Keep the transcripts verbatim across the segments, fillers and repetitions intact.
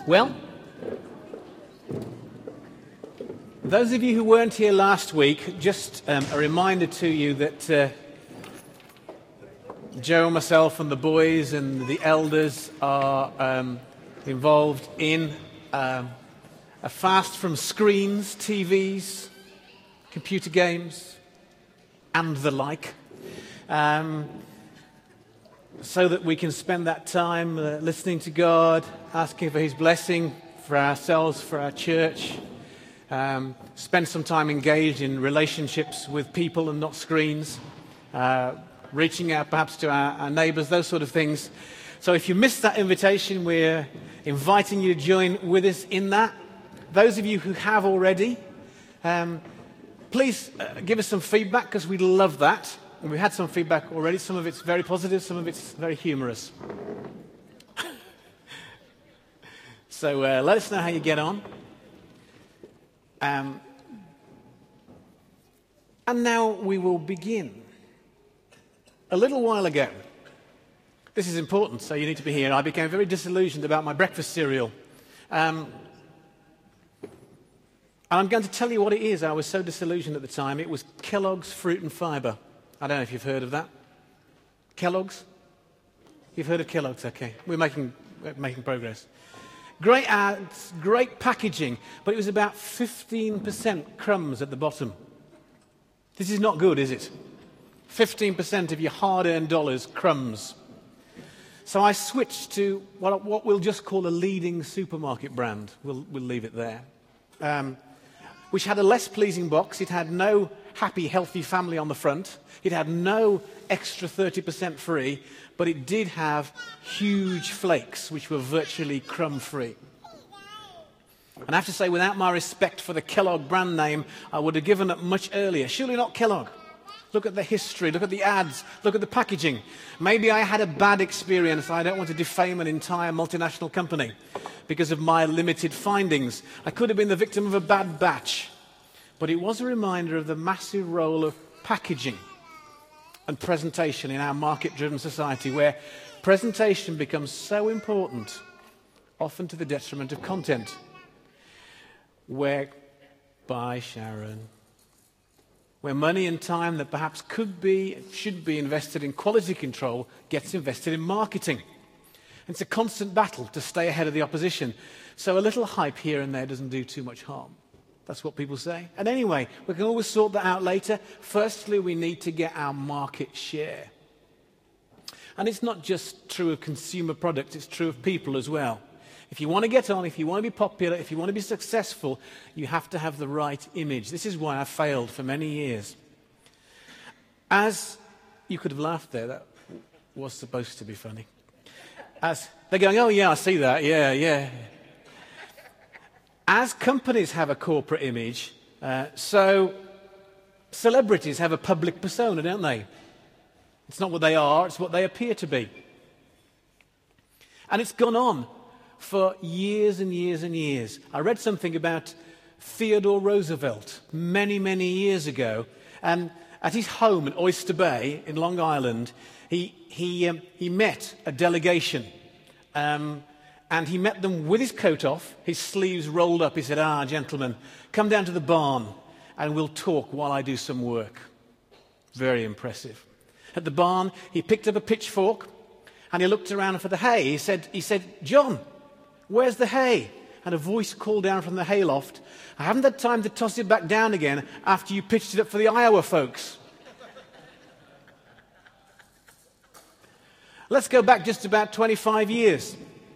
Well, those of you who weren't here last week, just um, a reminder to you that uh, Joe, myself and the boys and the elders are um, involved in um, a fast from screens, T Vs, computer games, and the like, um, so that we can spend that time uh, listening to God, asking for His blessing for ourselves, for our church, um, spend some time engaged in relationships with people and not screens, uh, reaching out perhaps to our, our neighbours, those sort of things. So if you missed that invitation, we're inviting you to join with us in that. Those of you who have already, um, please uh, give us some feedback, because we love that. And we've had some feedback already. Some of it's very positive, some of it's very humorous. So uh, let us know how you get on. Um, and now we will begin. A little while ago, this is important, so you need to be here, I became very disillusioned about my breakfast cereal. Um, and I'm going to tell you what it is. I was so disillusioned at the time. It was Kellogg's Fruit and Fibre. I don't know if you've heard of that. Kellogg's? You've heard of Kellogg's? Okay. We're making, we're making progress. Great ads, great packaging, but it was about fifteen percent crumbs at the bottom. This is not good, is it? fifteen percent of your hard-earned dollars, crumbs. So I switched to what, what we'll just call a leading supermarket brand. We'll, we'll leave it there. Um, which had a less pleasing box. It had no happy, healthy family on the front. It had no extra thirty percent free, but it did have huge flakes, which were virtually crumb-free. And I have to say, without my respect for the Kellogg brand name, I would have given up much earlier. Surely not Kellogg. Look at the history, look at the ads, look at the packaging. Maybe I had a bad experience. I don't want to defame an entire multinational company because of my limited findings. I could have been the victim of a bad batch. But it was a reminder of the massive role of packaging and presentation in our market-driven society, where presentation becomes so important, often to the detriment of content. Where, bye Sharon, where money and time that perhaps could be, should be invested in quality control gets invested in marketing. It's a constant battle to stay ahead of the opposition. So a little hype here and there doesn't do too much harm. That's what people say. And anyway, we can always sort that out later. Firstly, we need to get our market share. And it's not just true of consumer products, it's true of people as well. If you want to get on, if you want to be popular, if you want to be successful, you have to have the right image. This is why I failed for many years. As you could have laughed there, that was supposed to be funny. As they're going, oh yeah, I see that, yeah, yeah. As companies have a corporate image, uh, so celebrities have a public persona, don't they? It's not what they are, it's what they appear to be. And it's gone on for years and years and years. I read something about Theodore Roosevelt many, many years ago, and at his home in Oyster Bay in Long Island, he, he, um, he met a delegation. Um, And he met them with his coat off, his sleeves rolled up. He said, ah, gentlemen, come down to the barn and we'll talk while I do some work. Very impressive. At the barn, he picked up a pitchfork and he looked around for the hay. He said, he said, John, where's the hay? And a voice called down from the hayloft, I haven't had time to toss it back down again after you pitched it up for the Iowa folks. Let's go back just about twenty-five years.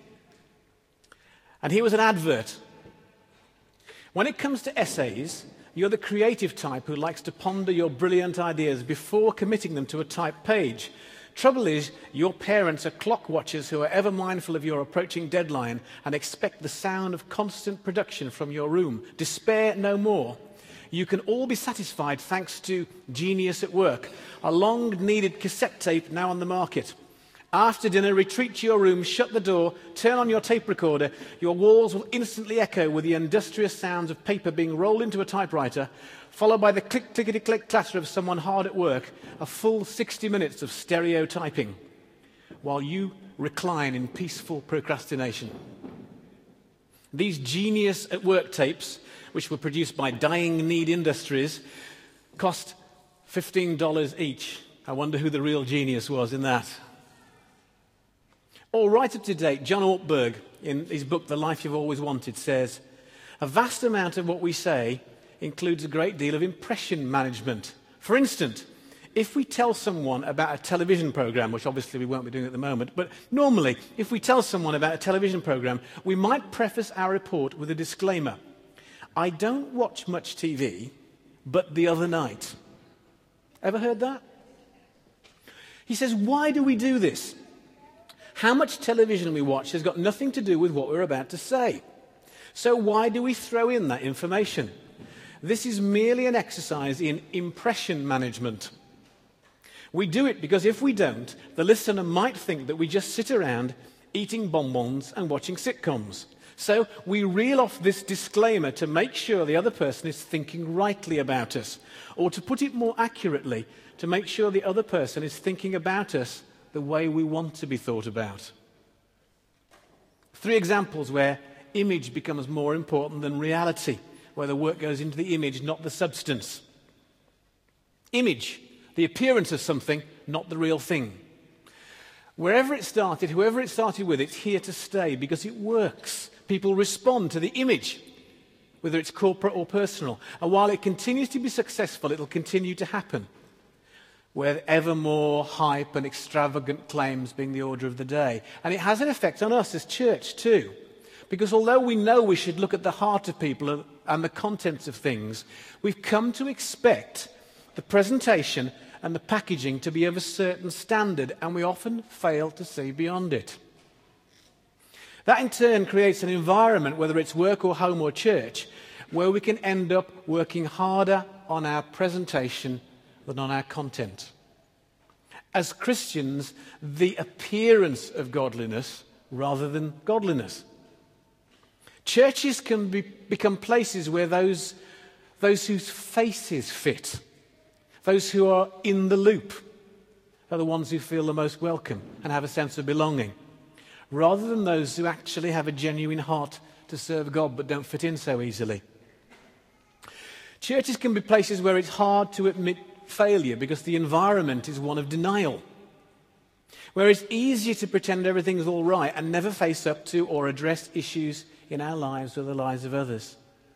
And here was an advert. When it comes to essays, you're the creative type who likes to ponder your brilliant ideas before committing them to a typed page. Trouble is, your parents are clock watchers who are ever mindful of your approaching deadline and expect the sound of constant production from your room. Despair no more. You can all be satisfied thanks to Genius at Work, a long-needed cassette tape now on the market. After dinner, retreat to your room, shut the door, turn on your tape recorder. Your walls will instantly echo with the industrious sounds of paper being rolled into a typewriter, followed by the click, clickety-click clatter of someone hard at work, a full sixty minutes of stereo typing, while you recline in peaceful procrastination. These Genius at Work tapes, which were produced by Dying Need Industries, cost fifteen dollars each. I wonder who the real genius was in that. Or right up to date, John Ortberg, in his book, The Life You've Always Wanted, says, a vast amount of what we say includes a great deal of impression management. For instance, if we tell someone about a television program, which obviously we won't be doing at the moment, but normally, if we tell someone about a television program, we might preface our report with a disclaimer. I don't watch much T V, but the other night. Ever heard that? He says, why do we do this? How much television we watch has got nothing to do with what we're about to say. So why do we throw in that information? This is merely an exercise in impression management. We do it because if we don't, the listener might think that we just sit around eating bonbons and watching sitcoms. So we reel off this disclaimer to make sure the other person is thinking rightly about us, or to put it more accurately, to make sure the other person is thinking about us the way we want to be thought about. Three examples where image becomes more important than reality, where the work goes into the image, not the substance. Image, the appearance of something, not the real thing. Wherever it started, whoever it started with, it's here to stay because it works. People respond to the image, whether it's corporate or personal. And while it continues to be successful, it'll continue to happen, with ever more hype and extravagant claims being the order of the day. And it has an effect on us as church too. Because although we know we should look at the heart of people and the contents of things, we've come to expect the presentation and the packaging to be of a certain standard, and we often fail to see beyond it. That in turn creates an environment, whether it's work or home or church, where we can end up working harder on our presentation than on our content. As Christians, the appearance of godliness rather than godliness. Churches can be, become places where those, those whose faces fit, those who are in the loop, are the ones who feel the most welcome and have a sense of belonging, rather than those who actually have a genuine heart to serve God but don't fit in so easily. Churches can be places where it's hard to admit failure because the environment is one of denial, where it's easier to pretend everything's all right and never face up to or address issues in our lives or the lives of others.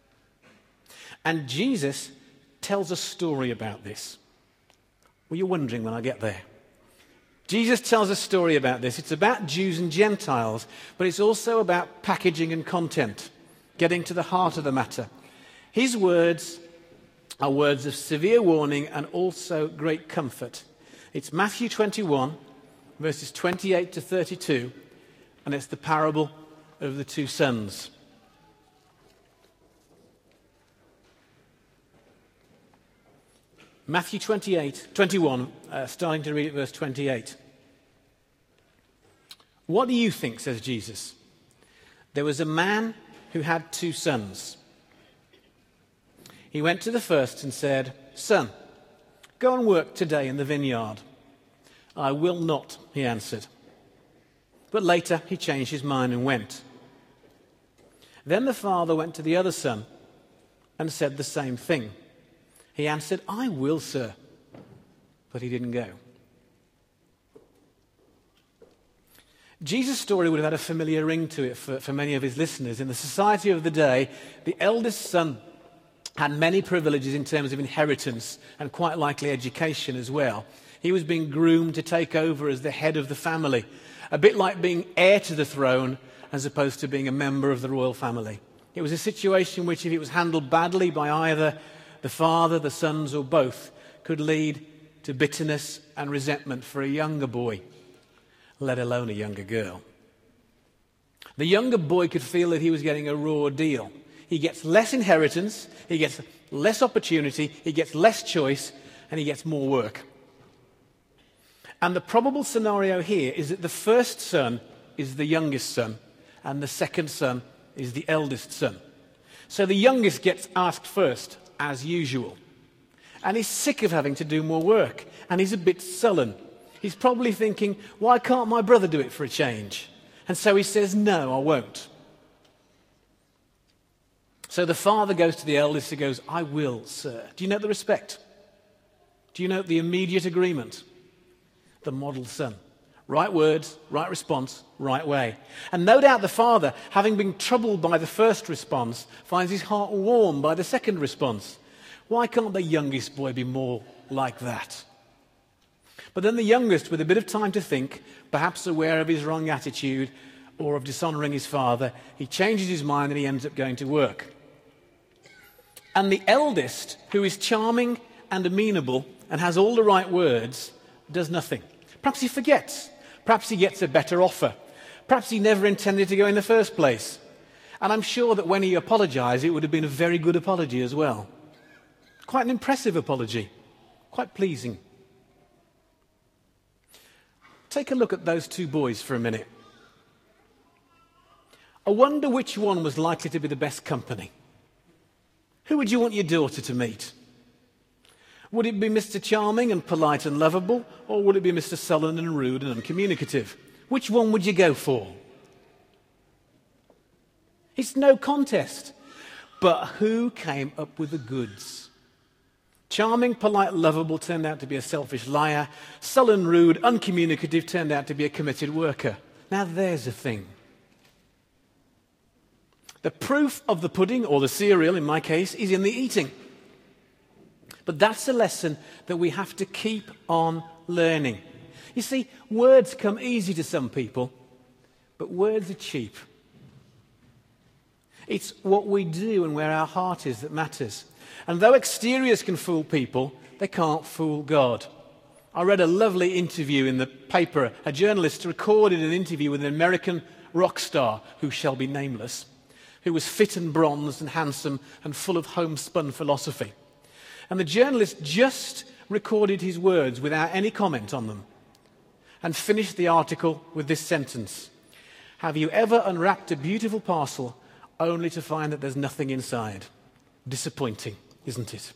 And Jesus tells a story about this. Were you wondering when I get there? Jesus tells a story about this. It's about Jews and Gentiles, but it's also about packaging and content, getting to the heart of the matter. His words are words of severe warning and also great comfort. It's Matthew twenty-one, verses twenty-eight to thirty-two, and it's the parable of the two sons. Matthew twenty-eight, twenty-one, uh, starting to read at verse twenty-eight. What do you think, says Jesus? There was a man who had two sons. He went to the first and said, Son, go and work today in the vineyard. I will not, he answered. But later he changed his mind and went. Then the father went to the other son and said the same thing. He answered, I will, sir. But he didn't go. Jesus' story would have had a familiar ring to it for, for many of his listeners. In the society of the day, the eldest son had many privileges in terms of inheritance and quite likely education as well. He was being groomed to take over as the head of the family, a bit like being heir to the throne as opposed to being a member of the royal family. It was a situation which, if it was handled badly by either the father, the sons, or both, could lead to bitterness and resentment for a younger boy, let alone a younger girl. The younger boy could feel that he was getting a raw deal. He gets less inheritance, he gets less opportunity, he gets less choice, and he gets more work. And the probable scenario here is that the first son is the youngest son, and the second son is the eldest son. So the youngest gets asked first, as usual. And he's sick of having to do more work, and he's a bit sullen. He's probably thinking, why can't my brother do it for a change? And so he says, no, I won't. So the father goes to the eldest who goes, I will, sir. Do you note the respect? Do you note the immediate agreement? The model son. Right words, right response, right way. And no doubt the father, having been troubled by the first response, finds his heart warmed by the second response. Why can't the youngest boy be more like that? But then the youngest, with a bit of time to think, perhaps aware of his wrong attitude or of dishonouring his father, he changes his mind and he ends up going to work. And the eldest, who is charming and amenable and has all the right words, does nothing. Perhaps he forgets. Perhaps he gets a better offer. Perhaps he never intended to go in the first place. And I'm sure that when he apologised, it would have been a very good apology as well. Quite an impressive apology. Quite pleasing. Take a look at those two boys for a minute. I wonder which one was likely to be the best company. Who would you want your daughter to meet? Would it be Mister Charming and polite and lovable, or would it be Mister Sullen and rude and uncommunicative? Which one would you go for? It's no contest. But who came up with the goods? Charming, polite, lovable turned out to be a selfish liar. Sullen, rude, uncommunicative turned out to be a committed worker. Now there's a thing. The proof of the pudding, or the cereal in my case, is in the eating. But that's a lesson that we have to keep on learning. You see, words come easy to some people, but words are cheap. It's what we do and where our heart is that matters. And though exteriors can fool people, they can't fool God. I read a lovely interview in the paper. A journalist recorded an interview with an American rock star, who shall be nameless, who was fit and bronzed and handsome and full of homespun philosophy. And the journalist just recorded his words without any comment on them and finished the article with this sentence: have you ever unwrapped a beautiful parcel only to find that there's nothing inside? Disappointing, isn't it?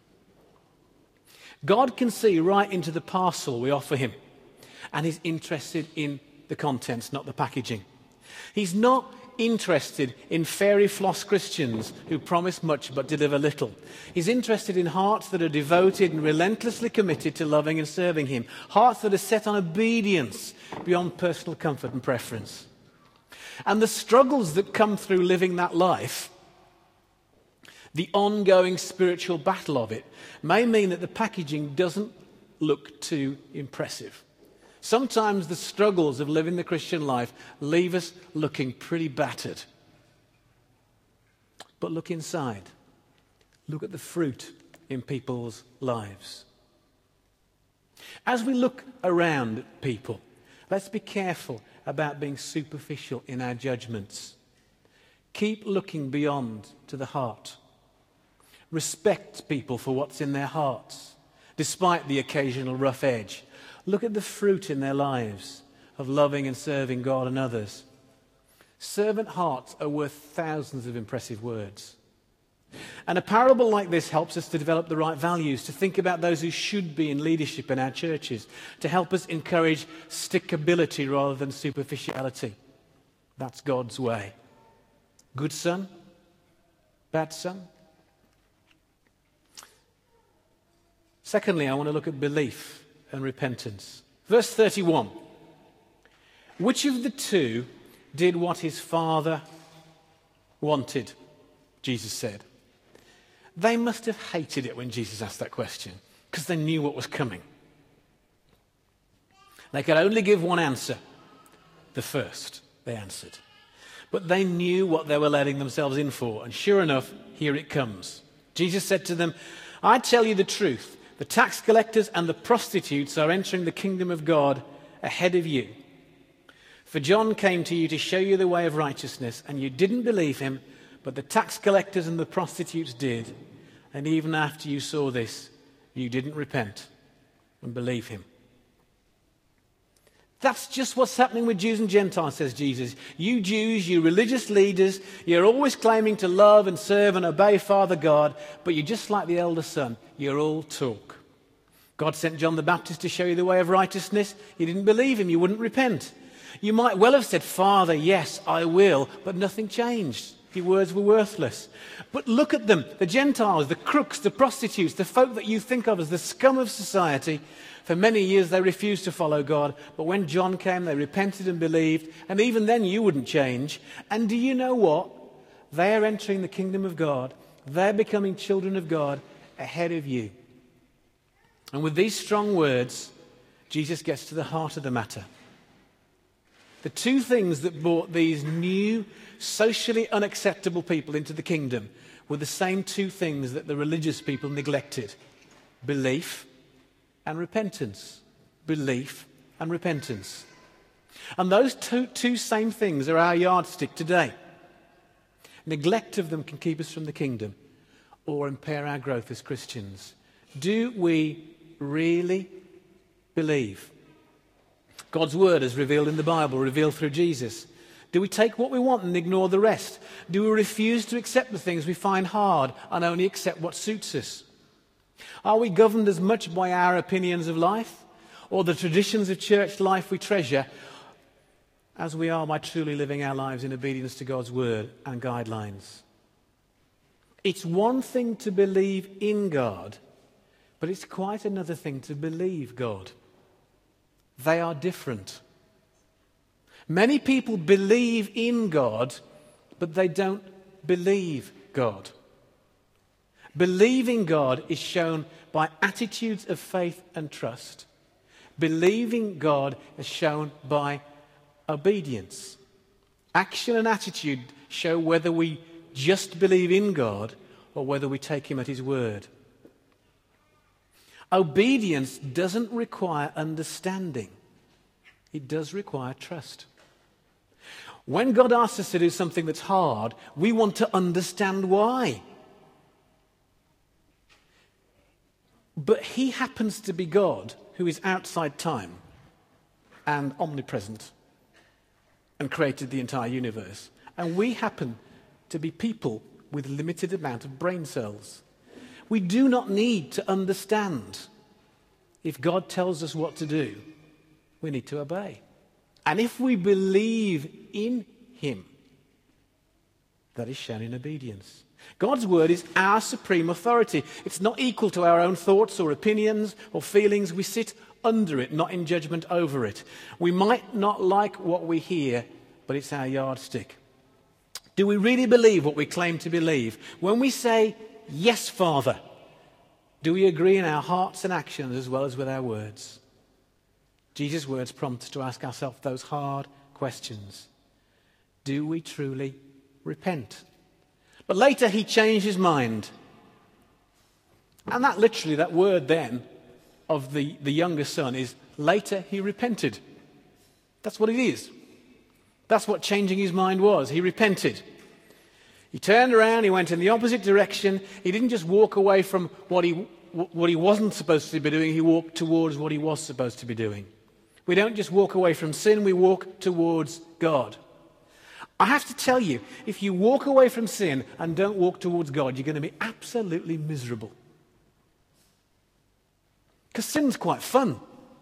God can see right into the parcel we offer him, and he's interested in the contents, not the packaging. He's not interested in fairy floss Christians who promise much but deliver little. He's interested in hearts that are devoted and relentlessly committed to loving and serving him. Hearts that are set on obedience beyond personal comfort and preference. And the struggles that come through living that life, the ongoing spiritual battle of it, may mean that the packaging doesn't look too impressive. Sometimes the struggles of living the Christian life leave us looking pretty battered. But look inside. Look at the fruit in people's lives. As we look around at people, let's be careful about being superficial in our judgments. Keep looking beyond to the heart. Respect people for what's in their hearts, despite the occasional rough edge. Look at the fruit in their lives of loving and serving God and others. Servant hearts are worth thousands of impressive words. And a parable like this helps us to develop the right values, to think about those who should be in leadership in our churches, to help us encourage stickability rather than superficiality. That's God's way. Good son? Bad son? Secondly, I want to look at belief and repentance. Verse thirty-one. Which of the two did what his father wanted? Jesus said. They must have hated it when Jesus asked that question, because they knew what was coming. They could only give one answer. The first, they answered. But they knew what they were letting themselves in for. And sure enough, here it comes. Jesus said to them, I tell you the truth. The tax collectors and the prostitutes are entering the kingdom of God ahead of you. For John came to you to show you the way of righteousness, and you didn't believe him, but the tax collectors and the prostitutes did. And even after you saw this, you didn't repent and believe him. That's just what's happening with Jews and Gentiles, says Jesus. You Jews, you religious leaders, you're always claiming to love and serve and obey Father God, but you're just like the elder son. You're all talk. God sent John the Baptist to show you the way of righteousness. You didn't believe him. You wouldn't repent. You might well have said, Father, yes, I will, but nothing changed. Your words were worthless. But look at them, the Gentiles, the crooks, the prostitutes, the folk that you think of as the scum of society. For many years they refused to follow God, but when John came, they repented and believed, and even then you wouldn't change. And do you know what? They are entering the kingdom of God. They're becoming children of God ahead of you. And with these strong words, Jesus gets to the heart of the matter. The two things that brought these new, socially unacceptable people into the kingdom were the same two things that the religious people neglected: belief and repentance. Belief and repentance. And those two, two same things are our yardstick today. Neglect of them can keep us from the kingdom or impair our growth as Christians. Do we really believe? God's word as revealed in the Bible, revealed through Jesus. Do we take what we want and ignore the rest? Do we refuse to accept the things we find hard and only accept what suits us? Are we governed as much by our opinions of life or the traditions of church life we treasure as we are by truly living our lives in obedience to God's word and guidelines? It's one thing to believe in God, but it's quite another thing to believe God. They are different. Many people believe in God, but they don't believe God. Believing God is shown by attitudes of faith and trust. Believing God is shown by obedience. Action and attitude show whether we just believe in God or whether we take him at his word. Obedience doesn't require understanding. It does require trust. When God asks us to do something that's hard, we want to understand why. But he happens to be God, who is outside time and omnipresent and created the entire universe. And we happen to be people with a limited amount of brain cells. We do not need to understand. If God tells us what to do, we need to obey. And if we believe in him, that is shown in obedience. God's word is our supreme authority. It's not equal to our own thoughts or opinions or feelings. We sit under it, not in judgment over it. We might not like what we hear, but it's our yardstick. Do we really believe what we claim to believe? When we say, yes, Father, do we agree in our hearts and actions as well as with our words? Jesus' words prompt us to ask ourselves those hard questions. Do we truly repent? But later he changed his mind. And that literally, that word then of the, the younger son is later he repented. That's what it is. That's what changing his mind was. He repented. He turned around, he went in the opposite direction. He didn't just walk away from what he, what he wasn't supposed to be doing. He walked towards what he was supposed to be doing. We don't just walk away from sin, we walk towards God. I have to tell you, if you walk away from sin and don't walk towards God, you're going to be absolutely miserable. Because sin's quite fun.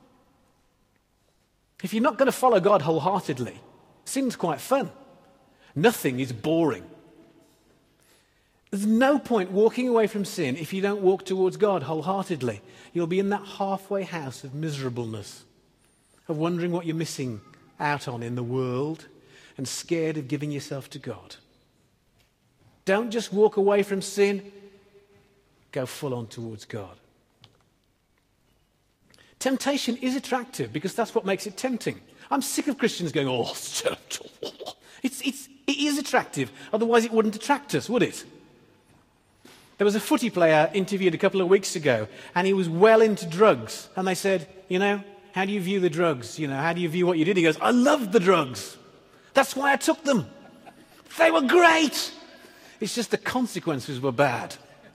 If you're not going to follow God wholeheartedly, sin's quite fun. Nothing is boring. There's no point walking away from sin if you don't walk towards God wholeheartedly. You'll be in that halfway house of miserableness, of wondering what you're missing out on in the world and scared of giving yourself to God. Don't just walk away from sin, go full on towards God. Temptation is attractive because that's what makes it tempting. I'm sick of Christians going, oh, it's, it's, it is attractive. Otherwise it wouldn't attract us, would it? There was a footy player interviewed a couple of weeks ago, and he was well into drugs. And they said, you know, how do you view the drugs? You know, how do you view what you did? He goes, I loved the drugs. That's why I took them. They were great. It's just the consequences were bad.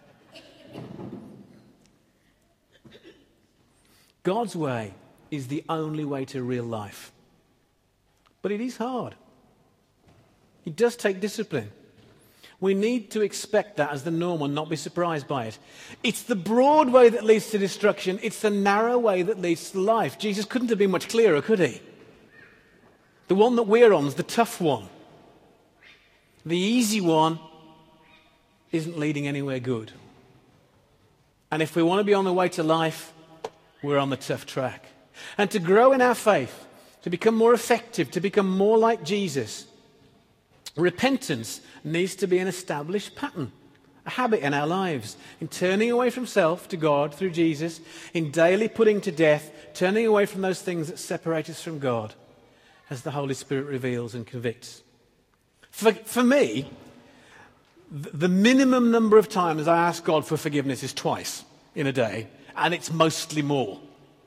God's way is the only way to real life. But it is hard. It does take discipline. We need to expect that as the norm and not be surprised by it. It's the broad way that leads to destruction. It's the narrow way that leads to life. Jesus couldn't have been much clearer, could he? The one that we're on is the tough one. The easy one isn't leading anywhere good. And if we want to be on the way to life, we're on the tough track. And to grow in our faith, to become more effective, to become more like Jesus, repentance needs to be an established pattern, a habit in our lives, in turning away from self to God through Jesus, in daily putting to death, turning away from those things that separate us from God, as the Holy Spirit reveals and convicts. For, for me, the minimum number of times I ask God for forgiveness is twice in a day, and it's mostly more.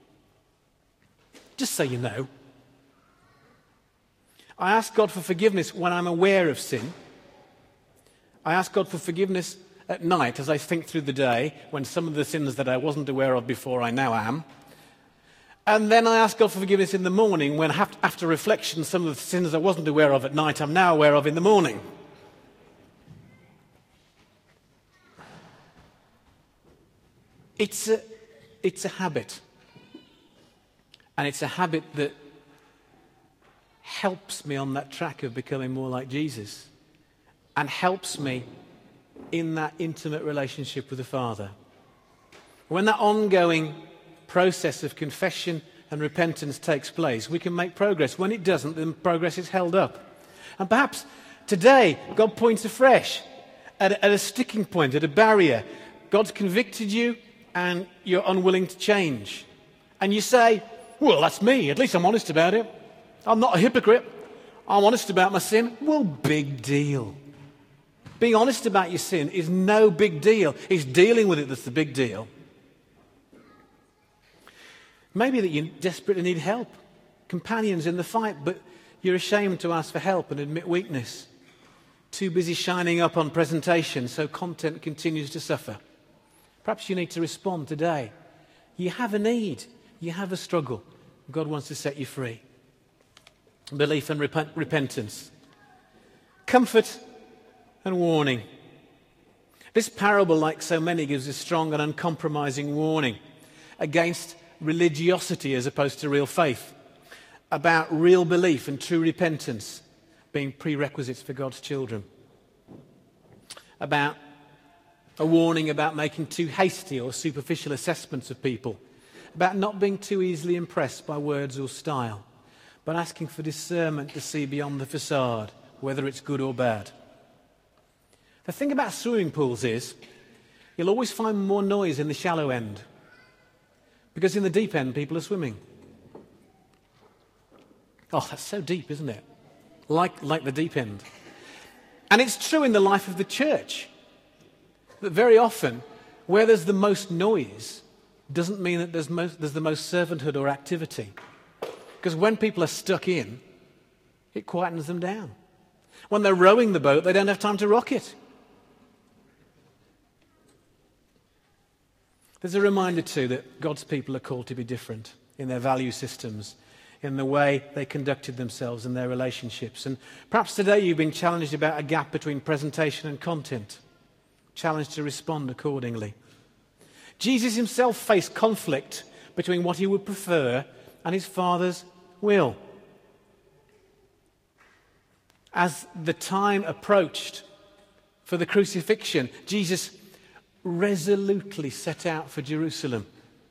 Just so you know. I ask God for forgiveness when I'm aware of sin. I ask God for forgiveness at night as I think through the day, when some of the sins that I wasn't aware of before I now am. And then I ask God for forgiveness in the morning when, after reflection, some of the sins I wasn't aware of at night I'm now aware of in the morning. It's a, it's a habit. And it's a habit that helps me on that track of becoming more like Jesus, and helps me in that intimate relationship with the Father. When that ongoing process of confession and repentance takes place, we can make progress. When it doesn't, then progress is held up. And perhaps today, God points afresh at a, at a sticking point, at a barrier. God's convicted you and you're unwilling to change. And you say, well, that's me. At least I'm honest about it. I'm not a hypocrite. I'm honest about my sin. Well, big deal. Being honest about your sin is no big deal. It's dealing with it that's the big deal. Maybe that you desperately need help, companions in the fight, but you're ashamed to ask for help and admit weakness. Too busy shining up on presentation, so content continues to suffer. Perhaps you need to respond today. You have a need. You have a struggle. God wants to set you free. Belief and repent- repentance. Comfort and warning. This parable, like so many, gives a strong and uncompromising warning against religiosity as opposed to real faith, about real belief and true repentance being prerequisites for God's children, about a warning about making too hasty or superficial assessments of people, about not being too easily impressed by words or style, but asking for discernment to see beyond the facade, whether it's good or bad. The thing about swimming pools is you'll always find more noise in the shallow end, because in the deep end people are swimming. Oh, that's so deep, isn't it? Like, like the deep end. And it's true in the life of the church, that very often where there's the most noise doesn't mean that there's, most, there's the most servanthood or activity. Because when people are stuck in, it quietens them down. When they're rowing the boat, they don't have time to rock it. There's a reminder too that God's people are called to be different in their value systems, in the way they conducted themselves in their relationships. And perhaps today you've been challenged about a gap between presentation and content, challenged to respond accordingly. Jesus himself faced conflict between what he would prefer and his Father's will. As the time approached for the crucifixion, Jesus resolutely set out for Jerusalem.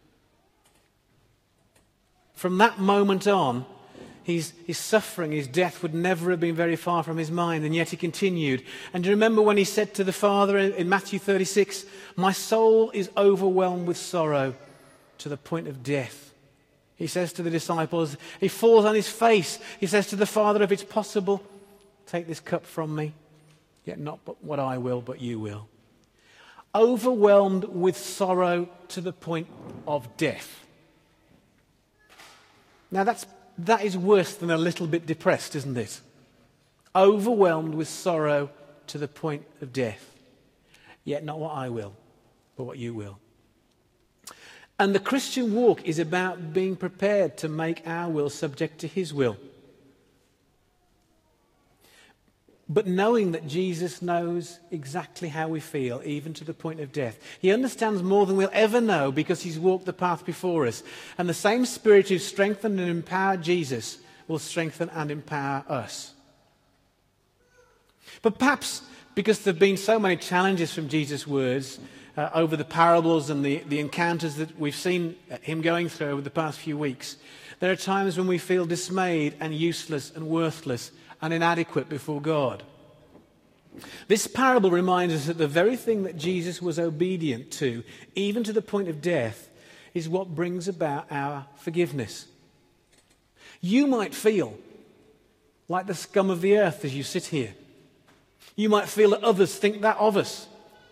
From that moment on, his, his suffering, his death would never have been very far from his mind, and yet he continued. And do you remember when he said to the Father in, in Matthew thirty-six, "My soul is overwhelmed with sorrow to the point of death." He says to the disciples, he falls on his face. He says to the Father, "If it's possible, take this cup from me, yet not what I will, but you will." Overwhelmed with sorrow to the point of death. Now that's, that is worse than a little bit depressed, isn't it? Overwhelmed with sorrow to the point of death. Yet not what I will, but what you will. And the Christian walk is about being prepared to make our will subject to his will. But knowing that Jesus knows exactly how we feel, even to the point of death. He understands more than we'll ever know because he's walked the path before us. And the same Spirit who strengthened and empowered Jesus will strengthen and empower us. But perhaps because there have been so many challenges from Jesus' words uh, over the parables and the, the encounters that we've seen him going through over the past few weeks, there are times when we feel dismayed and useless and worthless and inadequate before God. This parable reminds us that the very thing that Jesus was obedient to, even to the point of death, is what brings about our forgiveness. You might feel like the scum of the earth as you sit here. You might feel that others think that of us.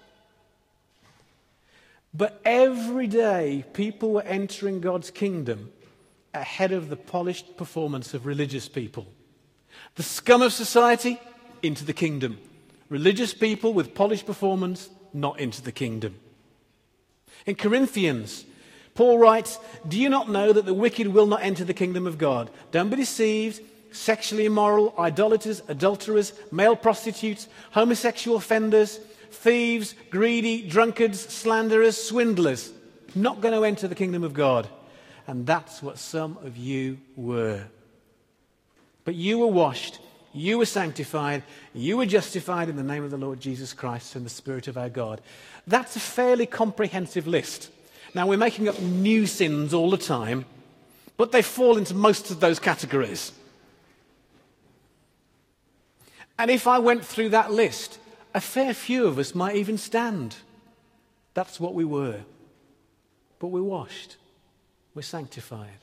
But every day, people were entering God's kingdom ahead of the polished performance of religious people. The scum of society, into the kingdom. Religious people with polished performance, not into the kingdom. In Corinthians, Paul writes, "Do you not know that the wicked will not enter the kingdom of God? Don't be deceived. Sexually immoral, idolaters, adulterers, male prostitutes, homosexual offenders, thieves, greedy, drunkards, slanderers, swindlers, not going to enter the kingdom of God." And that's what some of you were. But you were washed, you were sanctified, you were justified in the name of the Lord Jesus Christ and the Spirit of our God. That's a fairly comprehensive list. Now, we're making up new sins all the time, but they fall into most of those categories. And if I went through that list, a fair few of us might even stand. That's what we were. But we're washed. We're sanctified.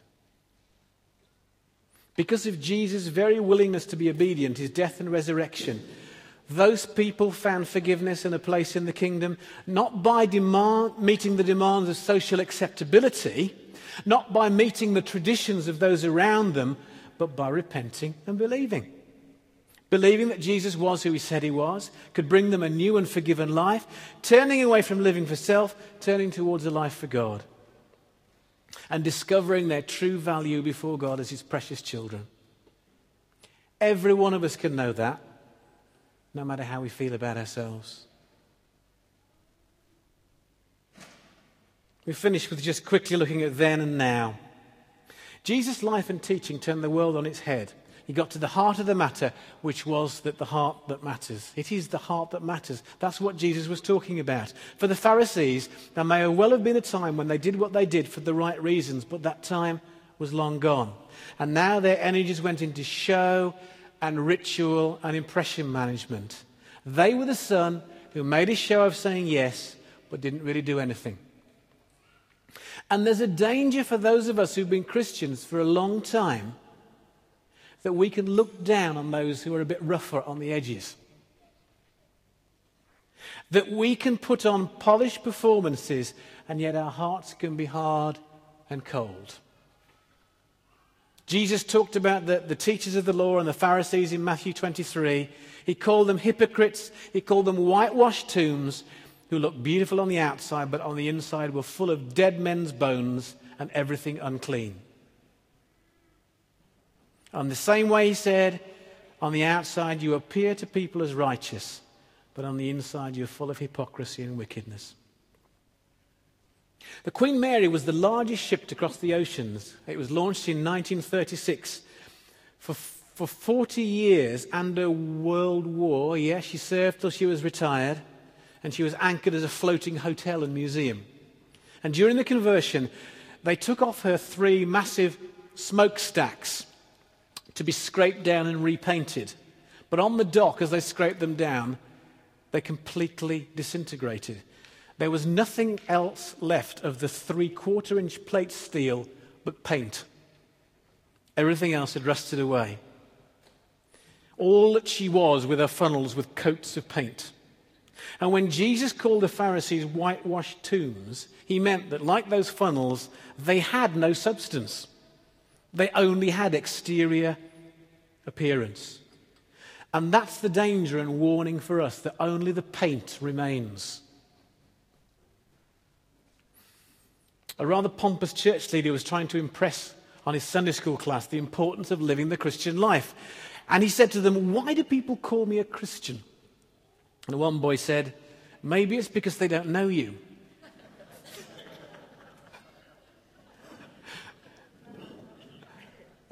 Because of Jesus' very willingness to be obedient, his death and resurrection, those people found forgiveness and a place in the kingdom, not by demand, meeting the demands of social acceptability, not by meeting the traditions of those around them, but by repenting and believing. Believing that Jesus was who he said he was, could bring them a new and forgiven life, turning away from living for self, turning towards a life for God, and discovering their true value before God as his precious children. Every one of us can know that, no matter how we feel about ourselves. We finish with just quickly looking at then and now. Jesus' life and teaching turned the world on its head. He got to the heart of the matter, which was that the heart that matters. It is the heart that matters. That's what Jesus was talking about. For the Pharisees, there may well have been a time when they did what they did for the right reasons, but that time was long gone. And now their energies went into show and ritual and impression management. They were the son who made a show of saying yes, but didn't really do anything. And there's a danger for those of us who've been Christians for a long time that we can look down on those who are a bit rougher on the edges. That we can put on polished performances and yet our hearts can be hard and cold. Jesus talked about the, the teachers of the law and the Pharisees in Matthew twenty-three. He called them hypocrites. He called them whitewashed tombs who looked beautiful on the outside but on the inside were full of dead men's bones and everything unclean. On the same way, he said, on the outside you appear to people as righteous, but on the inside you're full of hypocrisy and wickedness. The Queen Mary was the largest ship to cross the oceans. It was launched in nineteen thirty-six. For, for forty years and a world war, yes, she served till she was retired, and she was anchored as a floating hotel and museum. And during the conversion, they took off her three massive smokestacks to be scraped down and repainted. But on the dock, as they scraped them down, they completely disintegrated. There was nothing else left of the three-quarter inch plate steel but paint. Everything else had rusted away. All that she was with her funnels with coats of paint. And when Jesus called the Pharisees whitewashed tombs, he meant that, like those funnels, they had no substance. They only had exterior appearance. And that's the danger and warning for us, that only the paint remains. A rather pompous church leader was trying to impress on his Sunday school class the importance of living the Christian life. And he said to them, "Why do people call me a Christian?" And one boy said, "Maybe it's because they don't know you."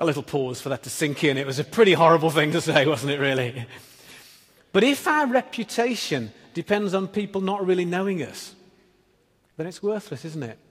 A little pause for that to sink in. It was a pretty horrible thing to say, wasn't it, really? But if our reputation depends on people not really knowing us, then it's worthless, isn't it?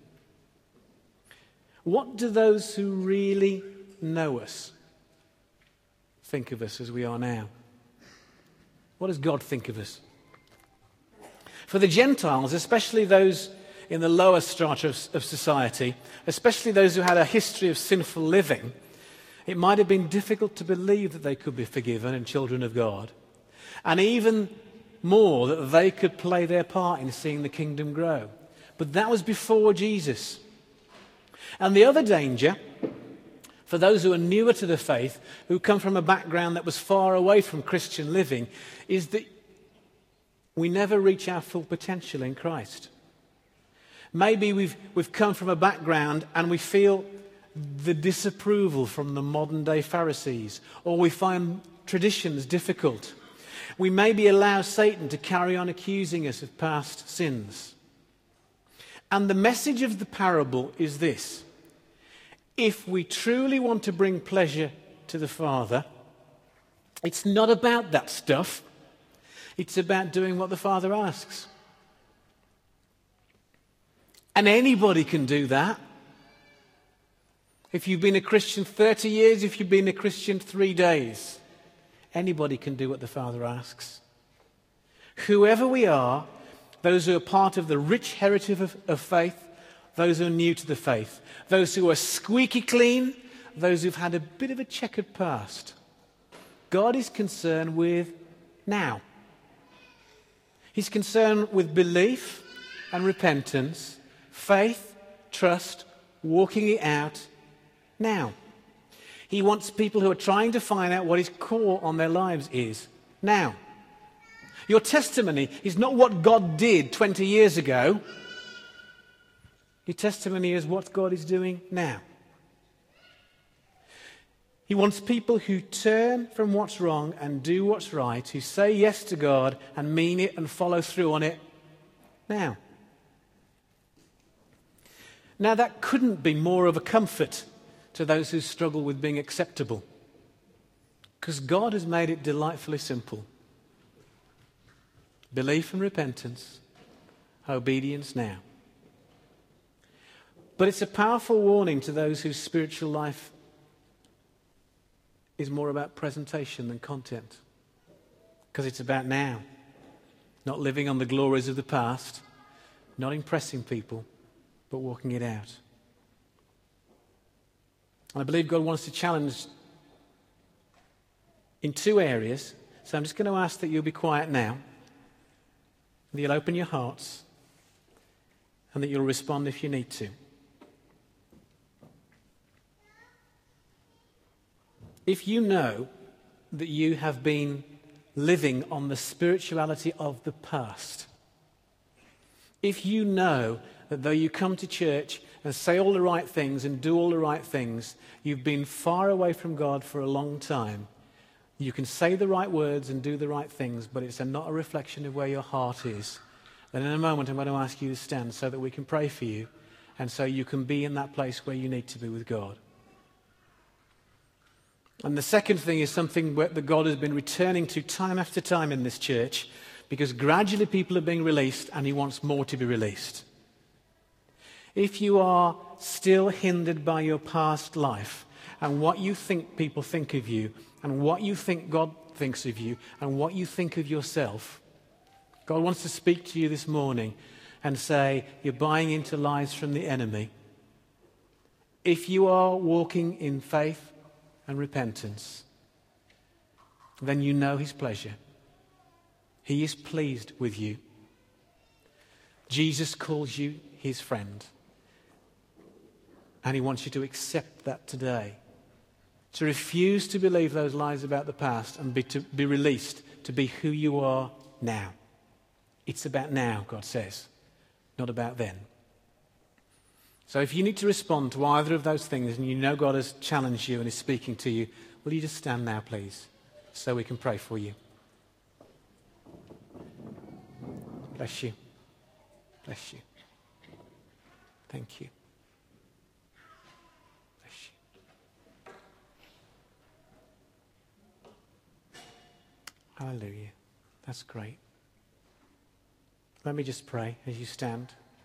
What do those who really know us think of us as we are now? What does God think of us? For the Gentiles, especially those in the lower strata of, of society, especially those who had a history of sinful living, it might have been difficult to believe that they could be forgiven and children of God, and even more that they could play their part in seeing the kingdom grow. But that was before Jesus. And the other danger, for those who are newer to the faith, who come from a background that was far away from Christian living, is that we never reach our full potential in Christ. Maybe we've, we've come from a background and we feel the disapproval from the modern day Pharisees, or we find traditions difficult. We maybe allow Satan to carry on accusing us of past sins. And the message of the parable is this: if we truly want to bring pleasure to the Father, it's not about that stuff. It's about doing what the Father asks. And anybody can do that. If you've been a Christian thirty years, if you've been a Christian three days, anybody can do what the Father asks. Whoever we are, those who are part of the rich heritage of, of faith, those who are new to the faith, those who are squeaky clean, those who've had a bit of a checkered past, God is concerned with now. He's concerned with belief and repentance, faith, trust, walking it out now. He wants people who are trying to find out what his call on their lives is now. Your testimony is not what God did twenty years ago. Your testimony is what God is doing now. He wants people who turn from what's wrong and do what's right, who say yes to God and mean it and follow through on it now. Now, that couldn't be more of a comfort to those who struggle with being acceptable, because God has made it delightfully simple. Belief and repentance, obedience now. But it's a powerful warning to those whose spiritual life is more about presentation than content, because it's about now, not living on the glories of the past, not impressing people, but walking it out. And I believe God wants to challenge in two areas. So I'm just going to ask that you'll be quiet now, that you'll open your hearts, and that you'll respond if you need to. If you know that you have been living on the spirituality of the past, if you know that though you come to church and say all the right things and do all the right things, you've been far away from God for a long time, you can say the right words and do the right things, but it's not a reflection of where your heart is, then in a moment I'm going to ask you to stand so that we can pray for you and so you can be in that place where you need to be with God. And the second thing is something that God has been returning to time after time in this church, because gradually people are being released and he wants more to be released. If you are still hindered by your past life and what you think people think of you and what you think God thinks of you and what you think of yourself, God wants to speak to you this morning and say you're buying into lies from the enemy. If you are walking in faith and repentance, then you know his pleasure. He is pleased with you. Jesus calls you his friend. And he wants you to accept that today. To refuse to believe those lies about the past and be, to be released to be who you are now. It's about now, God says, not about then. So if you need to respond to either of those things and you know God has challenged you and is speaking to you, will you just stand now, please, so we can pray for you. Bless you. Bless you. Thank you. Bless you. Hallelujah. That's great. Let me just pray as you stand.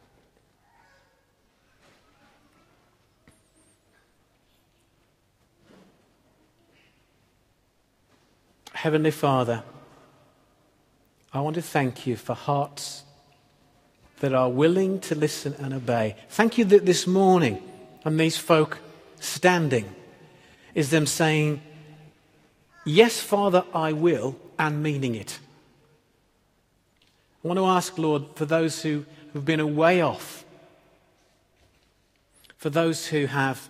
Heavenly Father, I want to thank you for hearts that are willing to listen and obey. Thank you that this morning, and these folk standing, is them saying, yes, Father, I will, and meaning it. I want to ask, Lord, for those who have been a way off, for those who have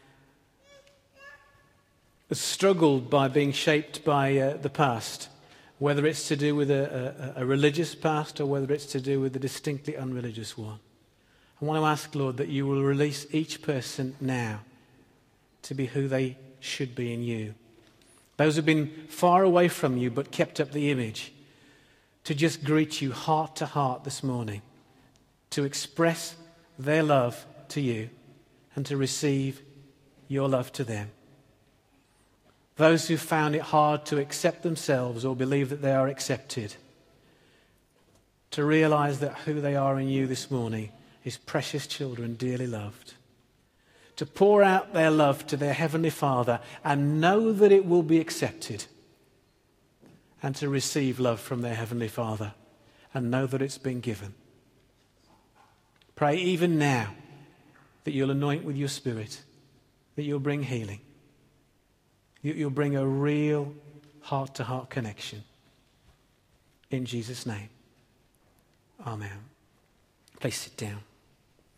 struggled by being shaped by uh, the past, whether it's to do with a, a, a religious past or whether it's to do with a distinctly unreligious one. I want to ask, Lord, that you will release each person now to be who they should be in you. Those who've been far away from you but kept up the image, to just greet you heart to heart this morning, to express their love to you and to receive your love to them. Those who found it hard to accept themselves or believe that they are accepted, to realize that who they are in you this morning is precious children, dearly loved. To pour out their love to their Heavenly Father and know that it will be accepted. And to receive love from their Heavenly Father and know that it's been given. Pray even now that you'll anoint with your Spirit, that you'll bring healing. You'll bring a real heart-to-heart connection. In Jesus' name. Amen. Please sit down.